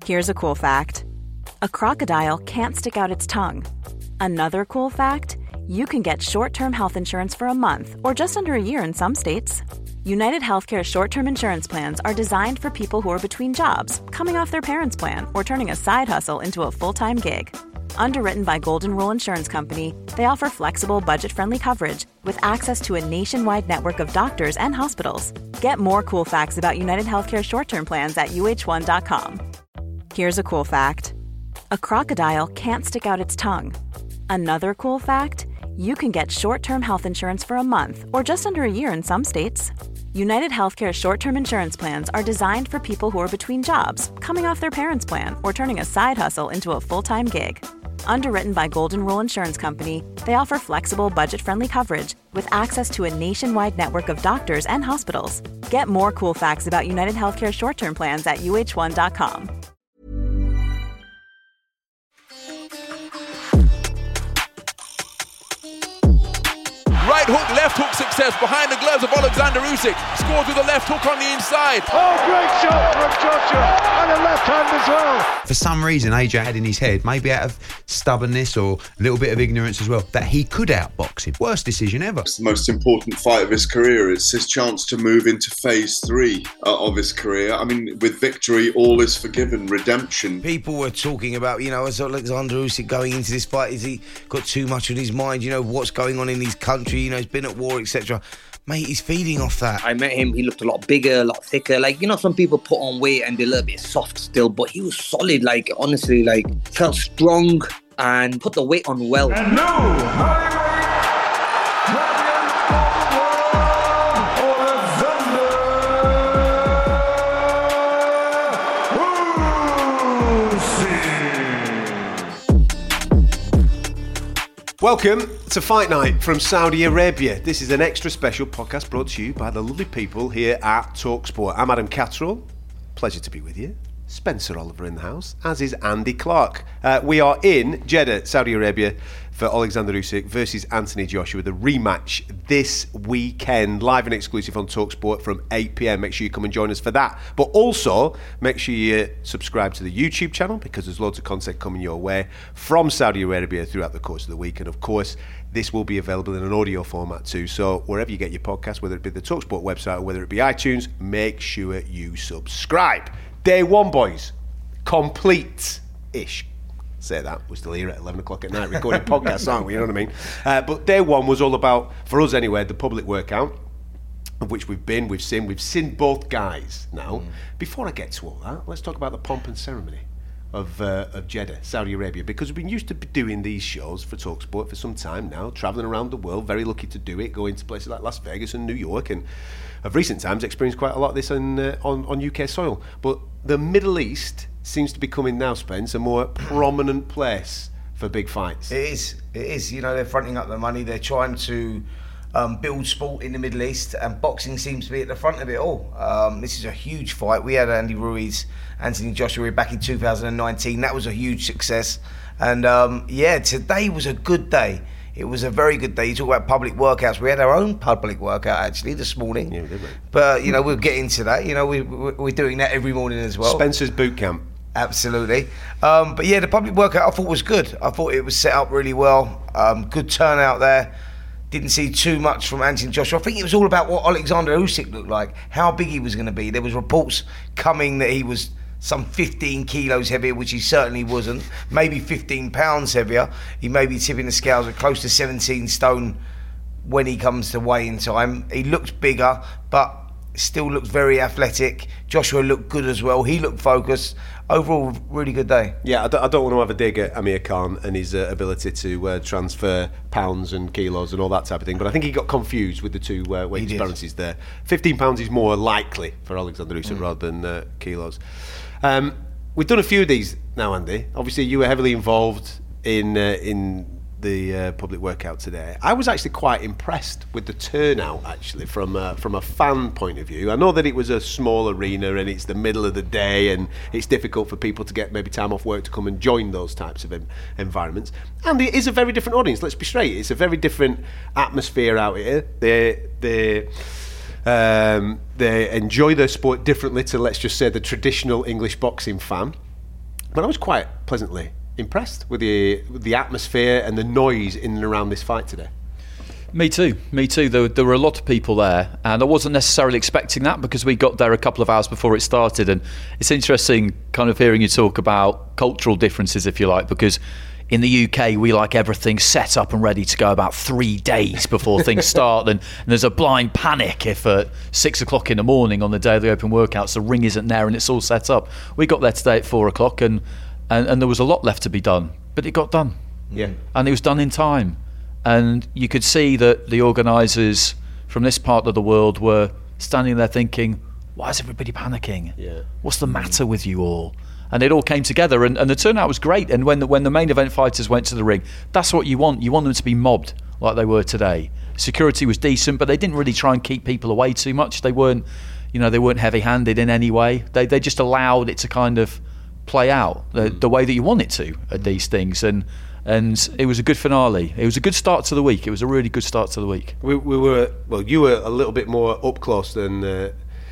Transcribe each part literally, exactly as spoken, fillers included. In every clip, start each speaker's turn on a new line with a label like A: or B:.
A: Here's a cool fact. A crocodile can't stick out its tongue. Another cool fact, you can get short-term health insurance for a month or just under a year in some states. United Healthcare short-term insurance plans are designed for people who are between jobs, coming off their parents' plan, or turning a side hustle into a full-time gig. Underwritten by Golden Rule Insurance Company, they offer flexible, budget-friendly coverage with access to a nationwide network of doctors and hospitals. Get more cool facts about United Healthcare short-term plans at U H one dot com. Here's a cool fact. A crocodile can't stick out its tongue. Another cool fact, you can get short-term health insurance for a month or just under a year in some states. United Healthcare short-term insurance plans are designed for people who are between jobs, coming off their parents' plan, or turning a side hustle into a full-time gig. Underwritten by Golden Rule Insurance Company, they offer flexible, budget-friendly coverage with access to a nationwide network of doctors and hospitals. Get more cool facts about United Healthcare short-term plans at U H one dot com.
B: Right hook, left hook success behind the gloves of Alexander Usyk. Scores with a left hook on the inside.
C: Oh, great shot from Joshua, and a left hand as well.
D: For some reason, A J had in his head, maybe out of stubbornness or a little bit of ignorance as well, that he could outbox him. Worst decision ever.
E: It's the most important fight of his career. It's his chance to move into phase three uh, of his career. I mean, with victory, all is forgiven. Redemption.
F: People were talking about, you know, is Alexander Usyk going into this fight? Is he got too much on his mind? You know, what's going on in his country? You know, he's been at war, et cetera. Mate, he's feeding off that.
G: I met him, he looked a lot bigger, a lot thicker. Like, you know, some people put on weight and they're a little bit soft still, but he was solid, like, honestly, like, felt strong and put the weight on well.
C: And now,
H: Welcome to Fight Night from Saudi Arabia. This is an extra special podcast brought to you by the lovely people here at TalkSport. I'm Adam Catterall. Pleasure to be with you. Spencer Oliver in the house, as is Andy Clark. Uh, we are in Jeddah, Saudi Arabia, for Alexander Usyk versus Anthony Joshua, the rematch this weekend, live and exclusive on TalkSport from eight p.m. Make sure you come and join us for that. But also, make sure you subscribe to the YouTube channel, because there's loads of content coming your way from Saudi Arabia throughout the course of the week. And of course, this will be available in an audio format too. So wherever you get your podcast, whether it be the TalkSport website or whether it be iTunes, make sure you subscribe. Day one, boys. Complete-ish. Say that. We're still here at eleven o'clock at night recording podcasts, aren't we? You know what I mean? Uh, but day one was all about, for us anyway, the public workout, of which we've been, we've seen. We've seen both guys now. Mm. Before I get to all that, let's talk about the pomp and ceremony of uh, of Jeddah, Saudi Arabia, because we've been used to doing these shows for TalkSport for some time now, travelling around the world, very lucky to do it, going to places like Las Vegas and New York, and of recent times experienced quite a lot of this in, uh, on, on U K soil. But the Middle East seems to be becoming now, Spence, a more prominent place for big fights.
F: It is, it is. You know, they're fronting up the money, they're trying to um, build sport in the Middle East, and boxing seems to be at the front of it all. Um, this is a huge fight. We had Andy Ruiz, Anthony Joshua back in two thousand nineteen. That was a huge success. And um, yeah, today was a good day. It was a very good day. You talk about public workouts. We had our own public workout actually this morning.
H: Yeah, we did, mate.
F: But you know, we'll get into that. You know, we, we're doing that every morning as well.
H: Spencer's boot camp.
F: Absolutely. Um, but yeah, the public workout I thought was good. I thought it was set up really well. Um, good turnout there. Didn't see too much from Anthony Joshua. I think it was all about what Alexander Usyk looked like, how big he was going to be. There was reports coming that he was some fifteen kilos heavier, which he certainly wasn't. Maybe fifteen pounds heavier. He may be tipping the scales at close to seventeen stone when he comes to weigh-in time. He looked bigger, but still looked very athletic. Joshua looked good as well. He looked focused. Overall, really good day.
H: Yeah, I don't, I don't want to have a dig at Amir Khan and his uh, ability to uh, transfer pounds and kilos and all that type of thing, but I think he got confused with the two uh, weight disparities there. fifteen pounds is more likely for Alexander Usyk mm. rather than uh, kilos. Um, we've done a few of these now, Andy. Obviously, you were heavily involved in uh, in the uh, public workout today. I was actually quite impressed with the turnout, actually, from uh, from a fan point of view. I know that it was a small arena and it's the middle of the day and it's difficult for people to get maybe time off work to come and join those types of em- environments. And it is a very different audience, let's be straight. It's a very different atmosphere out here. They they um, they enjoy their sport differently to, let's just say, the traditional English boxing fan. but I was quite pleasantly impressed with the with the atmosphere and the noise in and around this fight today.
I: Me too, me too. There, there were a lot of people there, and I wasn't necessarily expecting that because we got there a couple of hours before it started. And it's interesting kind of hearing you talk about cultural differences, if you like, because in the U K we like everything set up and ready to go about three days before things start, and, and there's a blind panic if at six o'clock in the morning on the day of the open workouts the ring isn't there and it's all set up. We got there today at four o'clock, and, and, and there was a lot left to be done, but it got done.
H: Yeah,
I: and it was done in time. And you could see that the organisers from this part of the world were standing there thinking, why is everybody panicking?
H: Yeah.
I: What's the matter with you all? And it all came together, and, and the turnout was great. And when the, when the main event fighters went to the ring, that's what you want. You want them to be mobbed like they were today. Security was decent, but they didn't really try and keep people away too much. They weren't, you know, they weren't heavy-handed in any way. They they just allowed it to kind of play out the, the way that you want it to at these things. And And it was a good finale. It was a good start to the week. It was a really good start to the week.
H: We, we were well. You were a little bit more up close than uh,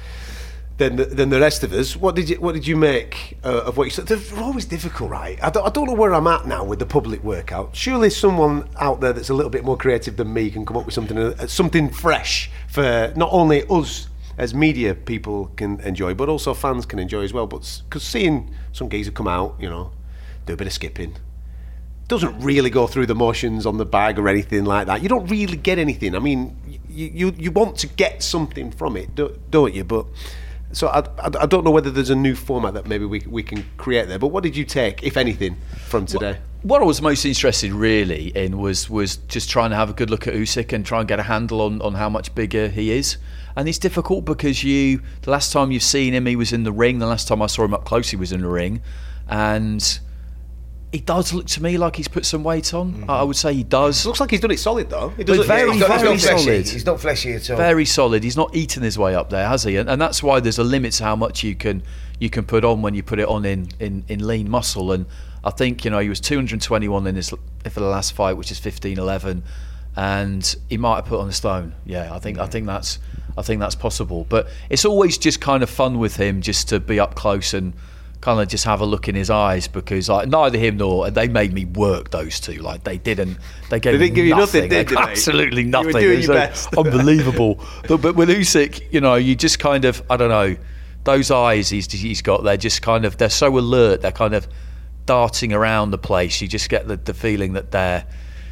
H: than the, than the rest of us. What did you What did you make uh, of what you said? They're always difficult, right? I don't, I don't know where I'm at now with the public workout. Surely someone out there that's a little bit more creative than me can come up with something uh, something fresh for not only us as media people can enjoy, but also fans can enjoy as well. But because seeing some geezer come out, you know, do a bit of skipping. Doesn't really go through the motions on the bag or anything like that. You don't really get anything. I mean, you you, you want to get something from it, don't you? But so I, I, I don't know whether there's a new format that maybe we we can create there. But what did you take, if anything, from today?
I: What I was most interested really in was was just trying to have a good look at Usyk and try and get a handle on, on how much bigger he is. And it's difficult because you the last time you've seen him, he was in the ring. The last time I saw him up close, he was in the ring, and he does look to me like he's put some weight on. Mm-hmm. I would say he does.
H: It looks like he's done it solid though. It does look
F: very,
H: yeah,
F: very
H: he's not,
F: solid.
H: solid.
F: He's not fleshy at all.
I: Very solid. He's not eating his way up there, has he? And, and that's why there's a limit to how much you can you can put on when you put it on in, in, in lean muscle. And I think, you know, he was two hundred twenty-one in his for the last fight, which is fifteen eleven, and he might have put on a stone. Yeah, I think mm-hmm. I think that's I think that's possible. But it's always just kind of fun with him, just to be up close and kind of just have a look in his eyes, because like neither him nor they made me work those two. Like they didn't, they gave
H: they didn't give
I: nothing.
H: you nothing, did they?
I: Absolutely nothing.
H: You were doing
I: it was
H: your
I: like
H: best.
I: Unbelievable. but, but with Usyk, you know, you just kind of, I don't know, those eyes he's he's got, they're just kind of, they're so alert. They're kind of darting around the place. You just get the, the feeling that they're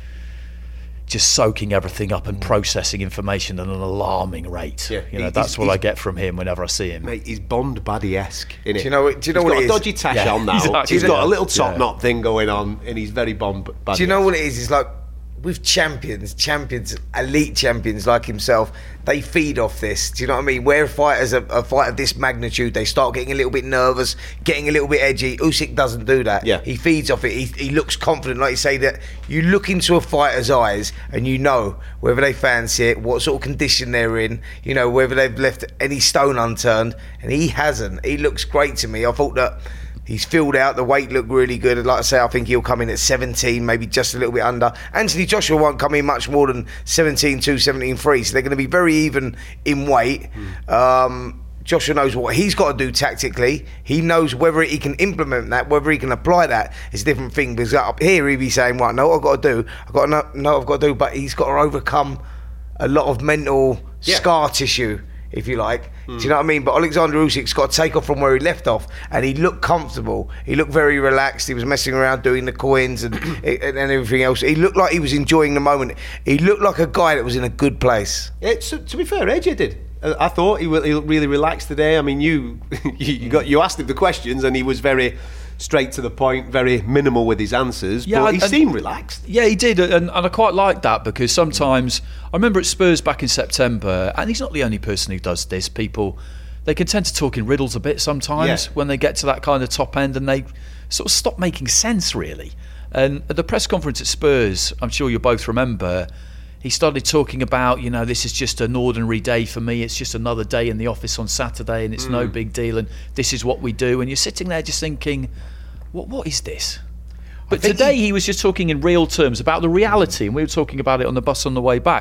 I: just soaking everything up and processing information at an alarming rate. Yeah, you know, that's what I get from him whenever I see him.
H: Mate, he's Bond baddie-esque, isn't
F: Do you know? Do you know
H: he's
F: what
H: got
F: it
H: a
F: is?
H: dodgy tash
I: yeah,
H: on now.
I: Exactly.
H: He's got
I: yeah.
H: a little top
I: yeah.
H: knot thing going on, and he's very Bond baddie-esque.
F: Do you know what it is? It's like with champions, champions, elite champions like himself, they feed off this. Do you know what I mean? Where fighters are a fight of this magnitude, they start getting a little bit nervous, getting a little bit edgy. Usyk doesn't do that.
H: Yeah.
F: He feeds off it. He, he looks confident. Like you say, that you look into a fighter's eyes and you know whether they fancy it, what sort of condition they're in, you know, whether they've left any stone unturned, and he hasn't. He looks great to me. I thought that he's filled out. The weight looked really good. Like I say, I think he'll come in at seventeen, maybe just a little bit under. Anthony Joshua won't come in much more than seventeen two, seventeen three, so they're going to be very even in weight. Mm. Um, Joshua knows what he's got to do tactically. He knows whether he can implement that, whether he can apply that. It's a different thing, because up here he'd be saying, right, know what I've got to do. I've got to know, know what I've got to do, but he's got to overcome a lot of mental yeah. scar tissue, if you like. Mm. Do you know what I mean? But Alexander Usyk's got to take off from where he left off, and he looked comfortable. He looked very relaxed. He was messing around doing the coins and, and everything else. He looked like he was enjoying the moment. He looked like a guy that was in a good place.
H: Yeah, to, to be fair, A J did. I thought he looked really relaxed today. I mean, you you got you asked him the questions, and he was very straight to the point, very minimal with his answers, yeah, but he and, seemed relaxed.
I: Yeah, he did, and, and I quite like that, because sometimes, I remember at Spurs back in September, and he's not the only person who does this, people, they can tend to talk in riddles a bit sometimes yeah. when they get to that kind of top end, and they sort of stop making sense, really. And at the press conference at Spurs, I'm sure you'll both remember, he started talking about, you know, this is just an ordinary day for me. It's just another day in the office on Saturday, and it's mm. no big deal. And this is what we do. And you're sitting there just thinking, what what is this? But today he, he was just talking in real terms about the reality, and we were talking about it on the bus on the way back.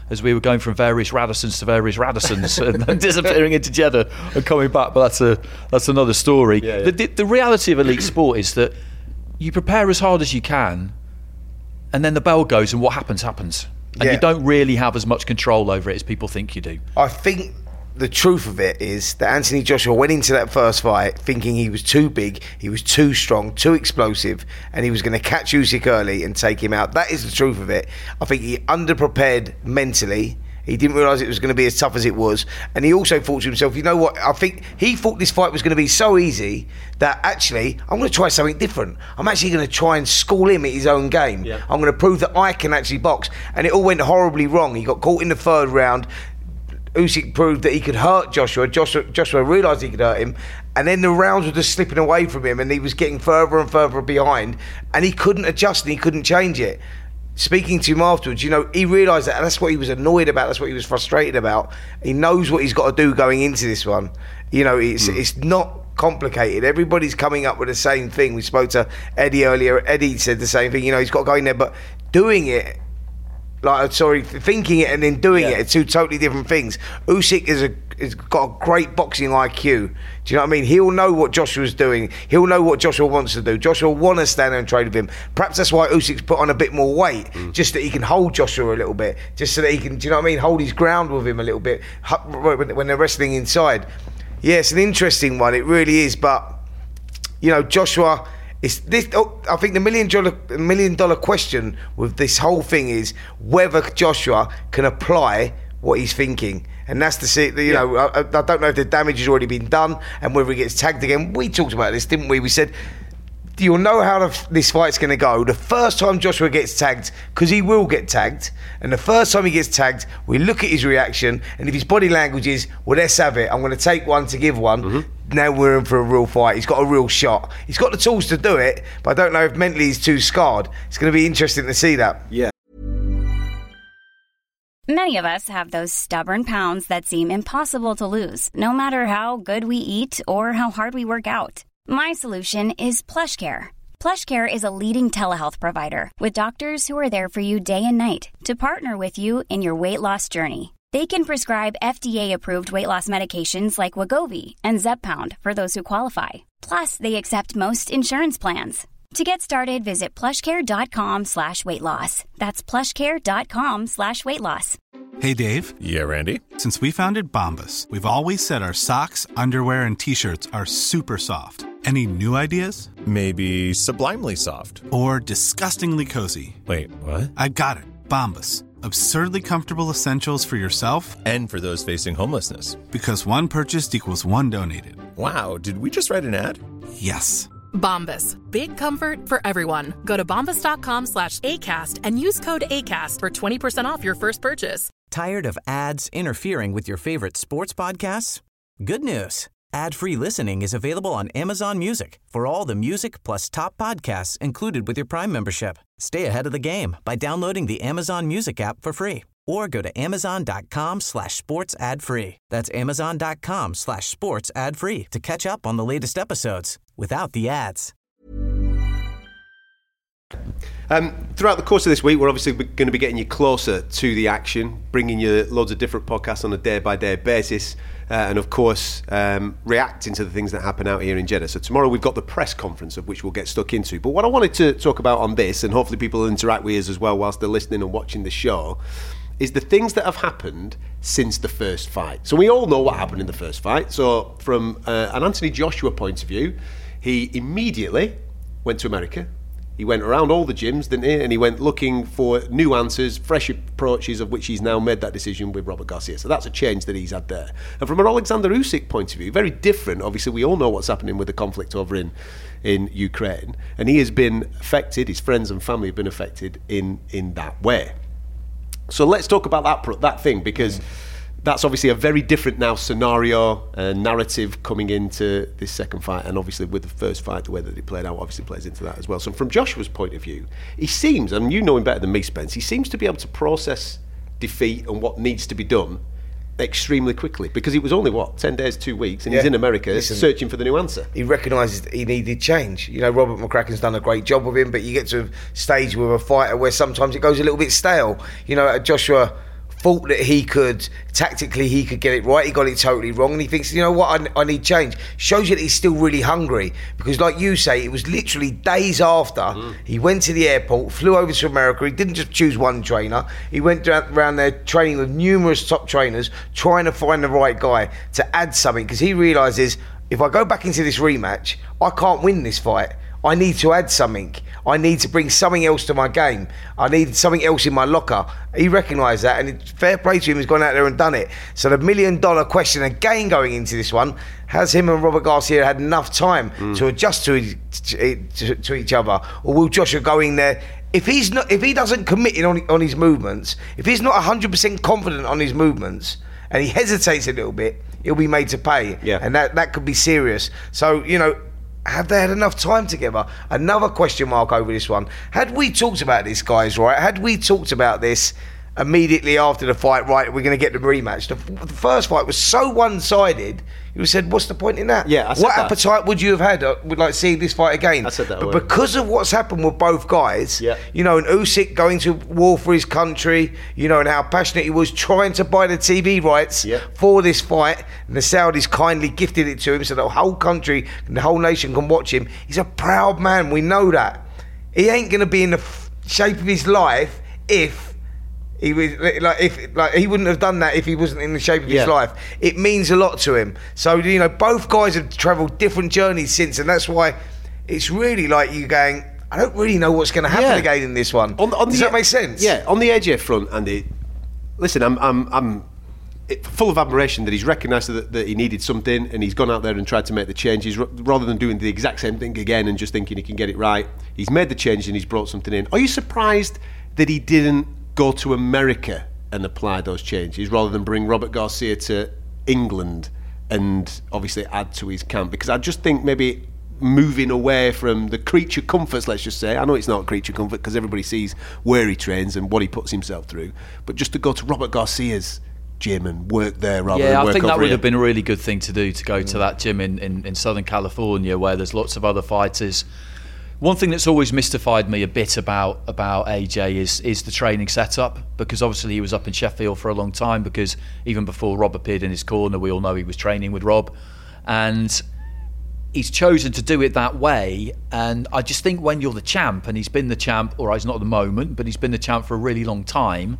I: as we were going from various Radissons to various Radissons and disappearing into Jeddah and coming back. But that's a that's another story.
H: Yeah, yeah.
I: The, the, the reality of elite sport is that you prepare as hard as you can, and then the bell goes, and what happens happens, and
F: yeah.
I: you don't really have as much control over it as people think you do.
F: I think the truth of it is that Anthony Joshua went into that first fight thinking he was too big, he was too strong, too explosive, and he was going to catch Usyk early and take him out. That is the truth of it. I think he underprepared mentally. He didn't realise it was going to be as tough as it was. And he also thought to himself, you know what, I think he thought this fight was going to be so easy that actually, I'm going to try something different. I'm actually going to try and school him at his own game.
H: Yeah.
F: I'm going to prove that I can actually box. And it all went horribly wrong. He got caught in the third round. Usyk proved that he could hurt Joshua. Joshua, Joshua realised he could hurt him, and then the rounds were just slipping away from him, and he was getting further and further behind, and he couldn't adjust and he couldn't change it. Speaking to him afterwards, you know, he realised that, and that's what he was annoyed about. That's what he was frustrated about. He knows what he's got to do going into this one. You know, it's mm. it's not complicated. Everybody's coming up with the same thing. We spoke to Eddie earlier. Eddie said the same thing. You know, he's got to go in there, but doing it. Like, sorry, thinking it and then doing yeah. it are two totally different things. Usyk is a has got a great boxing I Q. Do you know what I mean? He'll know what Joshua's doing. He'll know what Joshua wants to do. Joshua will want to stand there and trade with him. Perhaps that's why Usyk's put on a bit more weight, mm. just that he can hold Joshua a little bit, just so that he can, do you know what I mean, hold his ground with him a little bit when they're wrestling inside. Yeah, it's an interesting one. It really is. But, you know, Joshua... It's this, oh, I think the million dollar, million dollar question with this whole thing is whether Joshua can apply what he's thinking. And that's the, you yeah. know, I, I don't know if the damage has already been done and whether he gets tagged again. We talked about this, didn't we? We said, you'll know how the, this fight's going to go the first time Joshua gets tagged, because he will get tagged. And the first time he gets tagged, we look at his reaction, and if his body language is, well, let's have it, I'm going to take one to give one, mm-hmm. Now we're in for a real fight. He's got a real shot. He's got the tools to do it, but I don't know if mentally he's too scarred. It's going to be interesting to see that.
H: Yeah.
J: Many of us have those stubborn pounds that seem impossible to lose, no matter how good we eat or how hard we work out. My solution is PlushCare. PlushCare is a leading telehealth provider with doctors who are there for you day and night to partner with you in your weight loss journey. They can prescribe F D A-approved weight loss medications like Wegovy and Zepbound for those who qualify. Plus, they accept most insurance plans. To get started, visit plushcare.com slash weight loss. That's plushcare.com slash weight loss.
K: Hey, Dave.
L: Yeah, Randy.
K: Since we founded Bombas, we've always said our socks, underwear, and T-shirts are super soft. Any new ideas?
L: Maybe sublimely soft.
K: Or disgustingly cozy.
L: Wait, what?
K: I got it. Bombas. Absurdly comfortable essentials for yourself
L: and for those facing homelessness.
K: Because one purchased equals one donated.
L: Wow, did we just write an ad?
K: Yes.
M: Bombas. Big comfort for everyone. Go to bombas.com slash ACAST and use code ACAST for twenty percent off your first purchase.
N: Tired of ads interfering with your favorite sports podcasts? Good news. Ad-free listening is available on Amazon Music for all the music plus top podcasts included with your Prime membership. Stay ahead of the game by downloading the Amazon Music app for free or go to amazon.com slash sports ad free. That's amazon.com slash sports ad free to catch up on the latest episodes without the ads.
H: Um, throughout the course of this week, we're obviously going to be getting you closer to the action, bringing you loads of different podcasts on a day-by-day basis, uh, and of course, um, reacting to the things that happen out here in Jeddah. So tomorrow we've got the press conference, of which we'll get stuck into. But what I wanted to talk about on this, and hopefully people will interact with us as well whilst they're listening and watching the show, is the things that have happened since the first fight. So we all know what happened in the first fight. So from uh, an Anthony Joshua point of view, he immediately went to America. He went around all the gyms, didn't he? And he went looking for new answers, fresh approaches, of which he's now made that decision with Robert Garcia. So that's a change that he's had there. And from an Alexander Usyk point of view, very different. Obviously, we all know what's happening with the conflict over in, in Ukraine. And he has been affected, his friends and family have been affected in, in that way. So let's talk about that that thing, because that's obviously a very different now scenario and narrative coming into this second fight, and obviously with the first fight, the way that it played out obviously plays into that as well. So from Joshua's point of view, he seems, and you know him better than me, Spence, he seems to be able to process defeat and what needs to be done extremely quickly, because it was only, what, ten days, two weeks, and yeah. he's in America Listen, searching for the new answer.
F: He recognises that he needed change. You know, Robert McCracken's done a great job with him, but you get to a stage with a fighter where sometimes it goes a little bit stale. You know, Joshua thought that he could, tactically, he could get it right. He got it totally wrong. And he thinks, you know what, I, I need change. Shows you that he's still really hungry. Because like you say, it was literally days after mm. he went to the airport, flew over to America. He didn't just choose one trainer. He went around there training with numerous top trainers, trying to find the right guy to add something. Because he realises, if I go back into this rematch, I can't win this fight. I need to add something. I need to bring something else to my game. I need something else in my locker. He recognised that, and it's fair play to him. He's gone out there and done it. So the million dollar question again going into this one: has him and Robert Garcia had enough time mm. to adjust to, to, to each other, or will Joshua go in there? If he's not, if he doesn't commit in on, on his movements, if he's not one hundred percent confident on his movements, and he hesitates a little bit, he'll be made to pay.
H: Yeah.
F: And that that could be serious. So you know. Have they had enough time together? Another question mark over this one. Had we talked about this, guys, right? Had we talked about this immediately after the fight, right, we're going to get the rematch. The, the first fight was so one-sided, you said, what's the point in that?
H: Yeah, I said
F: What
H: that.
F: appetite would you have had, uh, would like seeing this fight again?
H: I said that
F: But
H: word.
F: because of what's happened with both guys,
H: yeah.
F: you know, and Usyk going to war for his country, you know, and how passionate he was trying to buy the T V rights
H: yeah.
F: for this fight, and the Saudis kindly gifted it to him so the whole country and the whole nation can watch him. He's a proud man, we know that. He ain't going to be in the f- shape of his life if he was like if like he wouldn't have done that if he wasn't in the shape of
H: yeah.
F: his life. It means a lot to him. So you know, both guys have travelled different journeys since, and that's why it's really like you going, I don't really know what's going to happen
H: yeah.
F: again in this one.
H: On, on
F: Does
H: the,
F: that make sense?
H: Yeah, on the A J front, Andy. Listen, I'm I'm I'm full of admiration that he's recognised that, that he needed something, and he's gone out there and tried to make the changes rather than doing the exact same thing again and just thinking he can get it right. He's made the change and he's brought something in. Are you surprised that he didn't go to America and apply those changes rather than bring Robert Garcia to England and obviously add to his camp? Because I just think maybe moving away from the creature comforts, let's just say, I know it's not creature comfort because everybody sees where he trains and what he puts himself through, but just to go to Robert Garcia's gym and work there rather
I: yeah,
H: than work
I: I think
H: over
I: that would
H: here.
I: have been a really good thing to do, to go mm. to that gym in, in, in Southern California where there's lots of other fighters. One thing that's always mystified me a bit about about A J is is the training setup, because obviously he was up in Sheffield for a long time, because even before Rob appeared in his corner, we all know he was training with Rob, and he's chosen to do it that way. And I just think when you're the champ, and he's been the champ, or he's not at the moment, but he's been the champ for a really long time,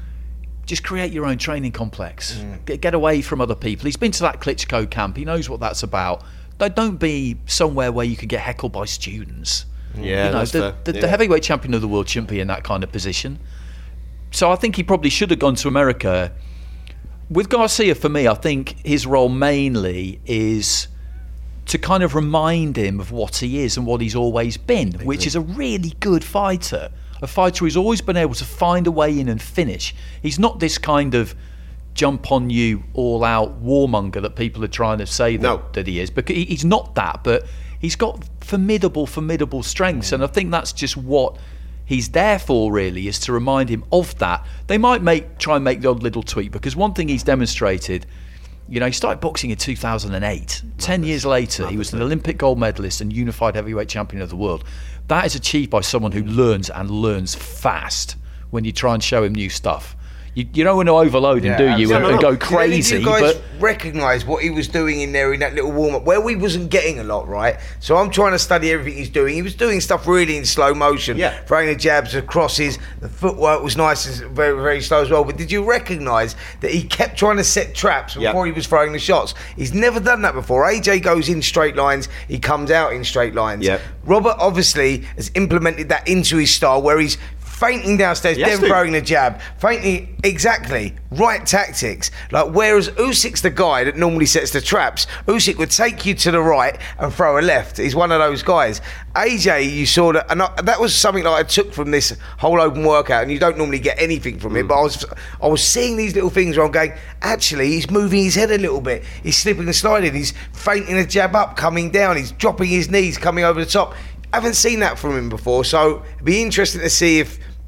I: just create your own training complex. Mm. Get, get away from other people. He's been to that Klitschko camp. He knows what that's about. Don't, don't be somewhere where you could get heckled by students.
H: Yeah,
I: you know,
H: that's
I: the,
H: fair.
I: the,
H: yeah.
I: the heavyweight champion of the world shouldn't be in that kind of position. So I think he probably should have gone to America. With Garcia, for me, I think his role mainly is to kind of remind him of what he is and what he's always been, which is a really good fighter. A fighter who's always been able to find a way in and finish. He's not this kind of jump on you all out warmonger that people are trying to say that,
H: no.
I: that he is, because he, he's not that, but he's got formidable formidable strengths, and I think that's just what he's there for, really, is to remind him of that. They might make try and make the odd little tweak, because one thing he's demonstrated, you know, he started boxing in two thousand eight. Madness. Ten years later, Madness. He was an Olympic gold medalist and unified heavyweight champion of the world. That is achieved by someone who learns and learns fast when you try and show him new stuff. You, you don't want to overload him,
F: yeah,
I: do you, and, and go crazy.
F: Did any of you guys
I: but
F: recognise what he was doing in there in that little warm-up, where we wasn't getting a lot, right? So I'm trying to study everything he's doing. He was doing stuff really in slow motion,
H: yeah.
F: throwing the jabs, the crosses, the footwork was nice and very, very slow as well. But did you recognise that he kept trying to set traps before
H: yeah.
F: he was throwing the shots? He's never done that before. A J goes in straight lines, he comes out in straight lines.
H: Yeah.
F: Robert obviously has implemented that into his style, where he's feinting downstairs,
H: yes,
F: then
H: dude.
F: throwing the jab, feinting, exactly, right tactics. Like, whereas Usyk's the guy that normally sets the traps, Usyk would take you to the right and throw a left. He's one of those guys. A J, you saw that, and I, that was something that I took from this whole open workout, and you don't normally get anything from it,
H: Mm.
F: but I was I was seeing these little things where I'm going, actually, he's moving his head a little bit, he's slipping and sliding, he's feinting a jab up, coming down, he's dropping his knees, coming over the top. I haven't seen that from him before, so it'd be interesting to see if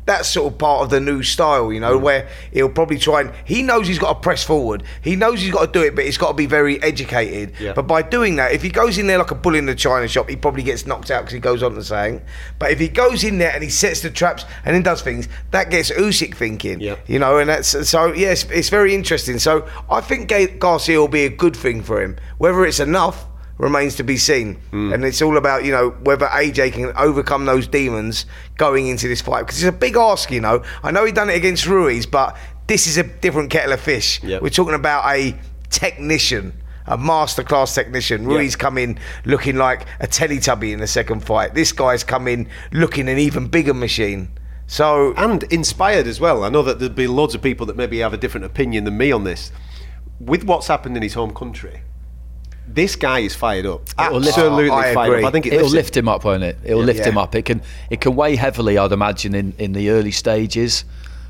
F: that's sort of part of the new style, you know, mm. where he'll probably try and... He knows he's got to press forward. He knows he's got to do it, but he's got to be very educated. Yeah. But by doing that, if he goes in there like a bull in the china shop, he probably gets knocked out because he goes on to saying. But if he goes in there and he sets the traps and then does things, that gets Usyk thinking, yeah. you know, and that's... So, yes, it's very interesting. So, I think Garcia will be a good thing for him. Whether it's enough remains to be seen. Mm. And it's all about, you know, whether A J can overcome those demons going into this fight. Because it's a big ask, you know. I know he done it against Ruiz, but this is a different kettle of fish. Yep. We're talking about a technician, a masterclass technician. Ruiz yep. come in looking like a Teletubby in the second fight. This guy's come in looking an even bigger machine. So
H: and inspired as well. I know that there'll be loads of people that maybe have a different opinion than me on this. With what's happened in his home country, this guy is fired up. Absolutely
I: oh, I
H: fired
I: agree.
H: up. I think it
I: it'll
H: lift
I: lift him up, won't it? It'll yeah. lift
F: yeah.
I: him up. It can it can weigh heavily, I'd imagine, in, in the early stages.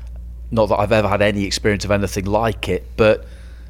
I: Not that I've ever had any experience of anything like it, but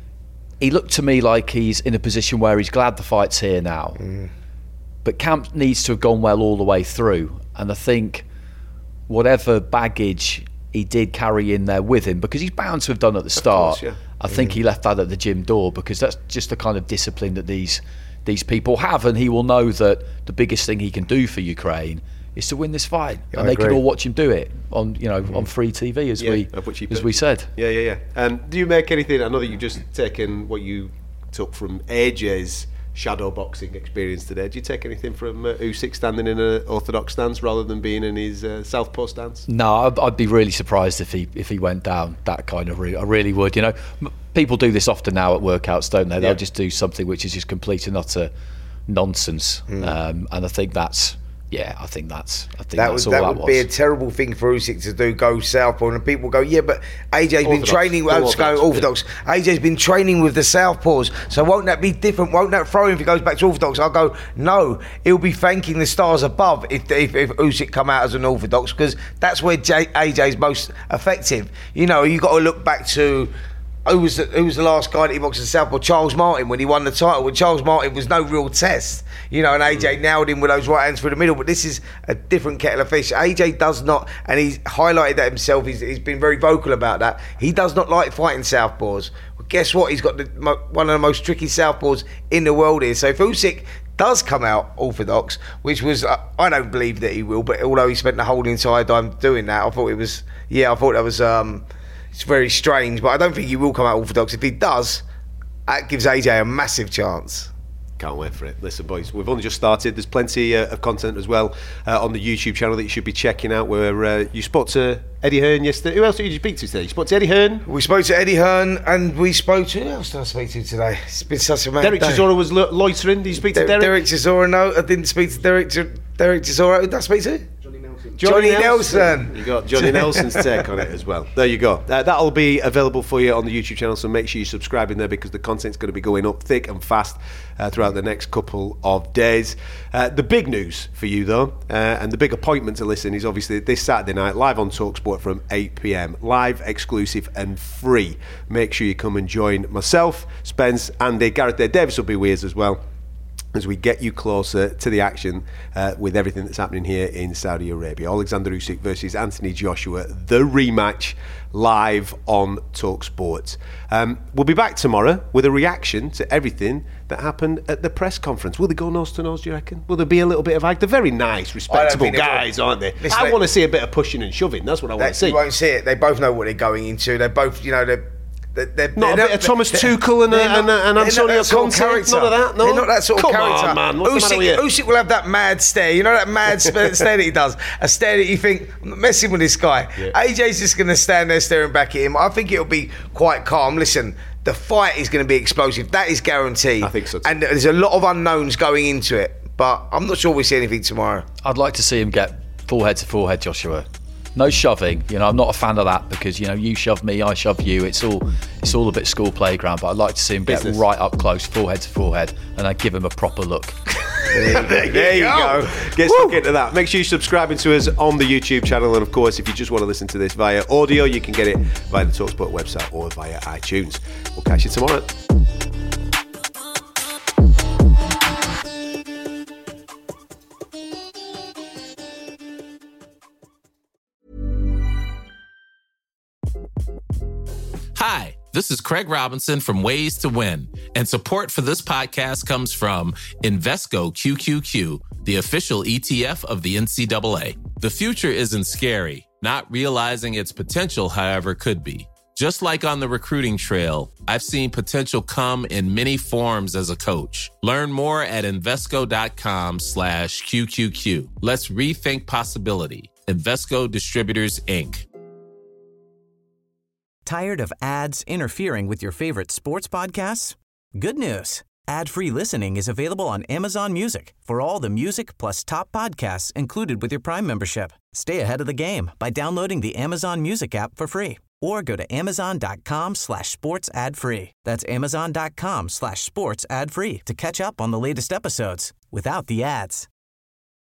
I: he looked to me like he's in a position where he's glad the fight's here now. Mm. But camp needs to have gone well all the way through. And I think whatever baggage he did carry in there with him, because he's bound to have done at the start.
H: Of course, yeah.
I: I think mm. he left that at the gym door, because that's just the kind of discipline that these these people have, and he will know that the biggest thing he can do for Ukraine is to win this fight, yeah, and I they agree. Can all watch him do it on, you know, mm. on free T V, as
H: yeah,
I: we
H: of which he
I: as we said.
H: Yeah, yeah, yeah. Um, do you make anything? I know that you've just taken what you took from A J's shadow boxing experience today. Do you take anything from uh, Usyk standing in an orthodox stance rather than being in his uh, southpaw stance?
I: No, I'd, I'd be really surprised if he if he went down that kind of route. I really would. You know, m- people do this often now at workouts, don't they? They'll yeah. just do something which is just complete and utter nonsense, mm. um, and I think that's. Yeah, I think that's. I think
F: that
I: that's
F: would
I: all
F: that,
I: that
F: would
I: was.
F: be a terrible thing for Usyk to do. Go southpaw, and people go, yeah, but A J's
H: orthodox.
F: been training. Well, let's go orthodox. Yeah. A J's been training with the southpaws, so won't that be different? Won't that throw him if he goes back to orthodox? I'll go, no, he'll be thanking the stars above if if, if Usyk come out as an orthodox, because that's where J, A J's most effective. You know, you got to look back to. Who was, the, who was the last guy that he boxed in Southpaw? Charles Martin, when he won the title. When Charles Martin was no real test, you know, and A J mm. nailed him with those right hands through the middle. But this is a different kettle of fish. A J does not, and he's highlighted that himself. He's, he's been very vocal about that. He does not like fighting Southpaws. Well, guess what? He's got the, one of the most tricky Southpaws in the world here. So if Usyk does come out orthodox, which was, uh, I don't believe that he will, but although he spent the whole entire time doing that, I thought it was, yeah, I thought that was. Um, It's very strange, but I don't think he will come out orthodox. If he does, that gives A J a massive chance.
H: Can't wait for it. Listen, boys, we've only just started. There's plenty uh, of content as well uh, on the YouTube channel that you should be checking out, where uh, you spoke to Eddie Hearn yesterday. Who else did you speak to today? You spoke to Eddie Hearn?
F: We spoke to Eddie Hearn, and we spoke to... Who else did I speak to today? It's been such a mad
H: Derek
F: day.
H: Chisora was lo- loitering. Did you speak to Derek?
F: Derek Chisora, no. I didn't speak to Derek Derek Chisora. Who did I speak to? Johnny, Johnny Nelson. Nelson.
H: You got Johnny Nelson's take on it as well. There you go. Uh, that'll be available for you on the YouTube channel, so make sure you subscribe in there, because the content's going to be going up thick and fast uh, throughout the next couple of days. Uh, the big news for you, though, uh, and the big appointment to listen is obviously this Saturday night, live on TalkSport from eight p.m. Live, exclusive and free. Make sure you come and join myself, Spence, Andy, Gareth Day, Davis will be with us as well, as we get you closer to the action uh, with everything that's happening here in Saudi Arabia. Alexander Usyk versus Anthony Joshua, the rematch, live on TalkSport. Um, we'll be back tomorrow with a reaction to everything that happened at the press conference. Will they go nose to nose, do you reckon? Will there be a little bit of ag? They're very nice, respectable guys, aren't they? Listen, I want to see a bit of pushing and shoving. That's what I want to see.
F: You won't see it. They both know what they're going into. They both, you know, they're... They're, they're,
H: not they're a bit of Thomas Tuchel and, and, and Antonio Conte. None of that. No,
F: they're not that sort
H: Come
F: of character.
H: On, man. What's
F: Usyk,
H: the matter with
F: Usyk will have that mad stare. You know that mad stare that he does. A stare that you think, I'm not messing with this guy. Yeah. A J's just going to stand there staring back at him. I think it'll be quite calm. Listen, the fight is going to be explosive. That is guaranteed.
H: I think so too.
F: And there's a lot of unknowns going into it. But I'm not sure we'll see anything tomorrow.
I: I'd like to see him get full head to forehead, Joshua. No shoving, you know. I'm not a fan of that, because you know, you shove me, I shove you. It's all, it's all a bit school playground. But I'd like to see him get Business. right up close, forehead to forehead, and I give him a proper look.
H: There, there, there you go. go. Get Woo. stuck into that. Make sure you're subscribing to us on the YouTube channel, and of course, if you just want to listen to this via audio, you can get it via the TalkSport website or via iTunes. We'll catch you tomorrow.
O: Hi, this is Craig Robinson from Ways to Win, and support for this podcast comes from Invesco Q Q Q, the official E T F of the N C double A. The future isn't scary. Not realizing its potential, however, could be. Just like on the recruiting trail, I've seen potential come in many forms as a coach. Learn more at Invesco.com slash QQQ. Let's rethink possibility. Invesco Distributors, Incorporated.
N: Tired of ads interfering with your favorite sports podcasts? Good news. Ad-free listening is available on Amazon Music for all the music plus top podcasts included with your Prime membership. Stay ahead of the game by downloading the Amazon Music app for free or go to amazon.com slash sports ad free. That's amazon.com slash sports ad free to catch up on the latest episodes without the ads.